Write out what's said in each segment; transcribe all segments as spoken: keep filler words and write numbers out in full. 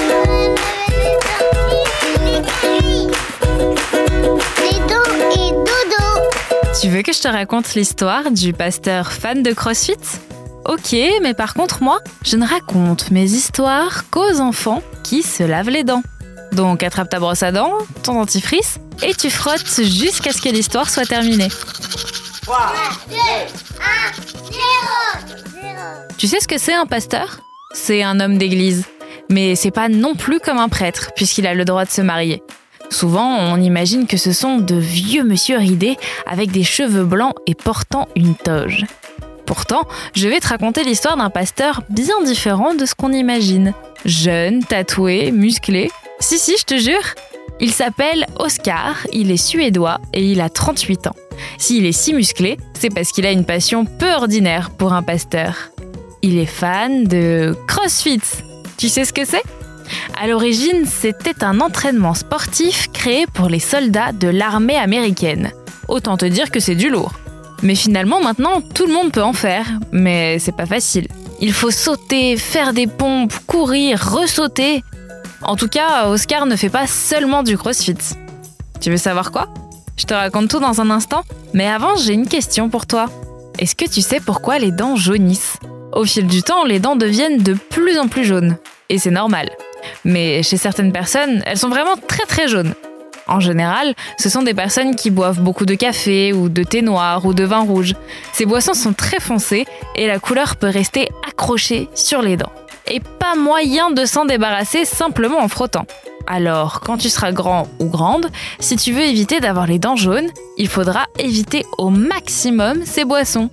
Tu veux que je te raconte l'histoire du pasteur fan de CrossFit ? Ok, mais par contre moi, je ne raconte mes histoires qu'aux enfants qui se lavent les dents. Donc attrape ta brosse à dents, ton dentifrice, et tu frottes jusqu'à ce que l'histoire soit terminée. trois, deux, un, zéro. Tu sais ce que c'est un pasteur ? C'est un homme d'église. Mais c'est pas non plus comme un prêtre, puisqu'il a le droit de se marier. Souvent, on imagine que ce sont de vieux monsieur ridés avec des cheveux blancs et portant une toge. Pourtant, je vais te raconter l'histoire d'un pasteur bien différent de ce qu'on imagine. Jeune, tatoué, musclé. Si, si, je te jure. Il s'appelle Oscar, il est suédois et il a trente-huit ans. S'il est si musclé, c'est parce qu'il a une passion peu ordinaire pour un pasteur. Il est fan de CrossFit. Tu sais ce que c'est ? À l'origine, c'était un entraînement sportif créé pour les soldats de l'armée américaine. Autant te dire que c'est du lourd. Mais finalement, maintenant, tout le monde peut en faire. Mais c'est pas facile. Il faut sauter, faire des pompes, courir, ressauter. En tout cas, Oscar ne fait pas seulement du CrossFit. Tu veux savoir quoi ? Je te raconte tout dans un instant. Mais avant, j'ai une question pour toi. Est-ce que tu sais pourquoi les dents jaunissent ? Au fil du temps, les dents deviennent de plus en plus jaunes. Et c'est normal. Mais chez certaines personnes, elles sont vraiment très très jaunes. En général, ce sont des personnes qui boivent beaucoup de café ou de thé noir ou de vin rouge. Ces boissons sont très foncées et la couleur peut rester accrochée sur les dents. Et pas moyen de s'en débarrasser simplement en frottant. Alors, quand tu seras grand ou grande, si tu veux éviter d'avoir les dents jaunes, il faudra éviter au maximum ces boissons.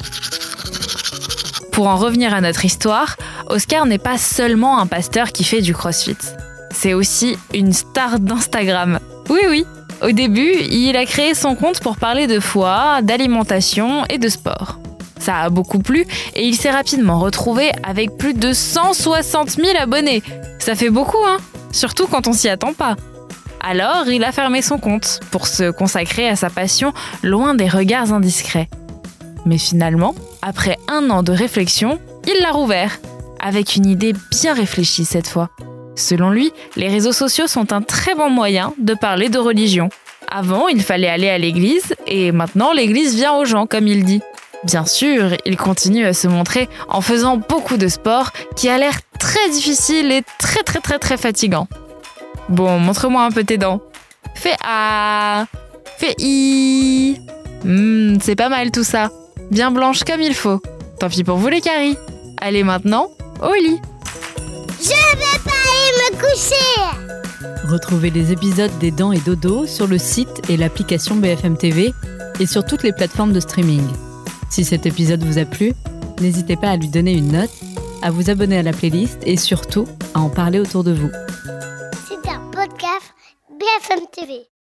Pour en revenir à notre histoire, Oscar n'est pas seulement un pasteur qui fait du CrossFit. C'est aussi une star d'Instagram. Oui, oui. Au début, il a créé son compte pour parler de foi, d'alimentation et de sport. Ça a beaucoup plu et il s'est rapidement retrouvé avec plus de cent soixante mille abonnés. Ça fait beaucoup, hein ? Surtout quand on s'y attend pas. Alors, il a fermé son compte pour se consacrer à sa passion loin des regards indiscrets. Mais finalement, après un an de réflexion, il l'a rouvert, avec une idée bien réfléchie cette fois. Selon lui, les réseaux sociaux sont un très bon moyen de parler de religion. Avant, il fallait aller à l'église, et maintenant l'église vient aux gens, comme il dit. Bien sûr, il continue à se montrer en faisant beaucoup de sport qui a l'air très difficile et très très très très fatigant. Bon, montre-moi un peu tes dents. Fais A, fais I. Hmm, c'est pas mal tout ça. Bien blanche comme il faut. Tant pis pour vous les caries. Allez maintenant, au lit. Je vais pas aller me coucher. Retrouvez les épisodes des Dents et Dodo sur le site et l'application B F M T V et sur toutes les plateformes de streaming. Si cet épisode vous a plu, n'hésitez pas à lui donner une note, à vous abonner à la playlist et surtout à en parler autour de vous. C'est un podcast B F M T V.